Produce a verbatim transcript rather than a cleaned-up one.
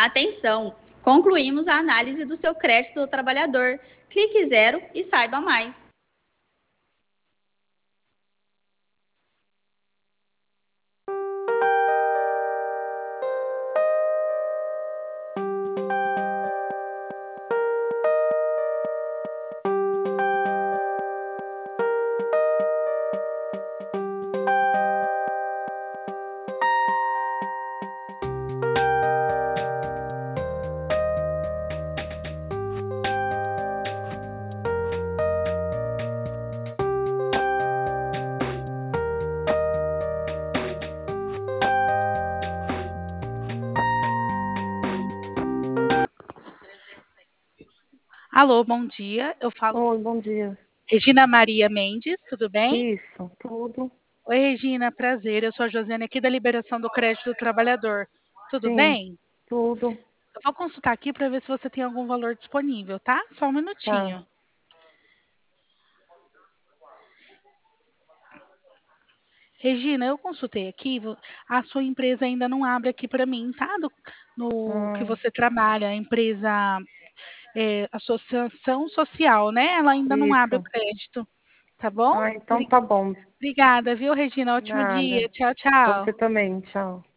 Atenção! Concluímos a análise do seu crédito do trabalhador. Clique zero e saiba mais. Alô, bom dia. Eu falo Oi, bom dia. Regina Maria Mendes, tudo bem? Isso, tudo. Oi, Regina, prazer. Eu sou a Josiane aqui da Liberação do Crédito do Trabalhador. Tudo Sim, bem? tudo. Eu vou consultar aqui para ver se você tem algum valor disponível, tá? Só um Tá. minutinho. Regina, eu consultei aqui, vo- a sua empresa ainda não abre aqui para mim, tá? Do- no que Hum, você trabalha, a empresa é, Associação Social, né? Ela ainda não abre o isso. crédito, tá bom? Ah, então Obri- tá bom. Obrigada, viu, Regina? Ótimo Nada. dia. Tchau, Pra tchau. você também, tchau.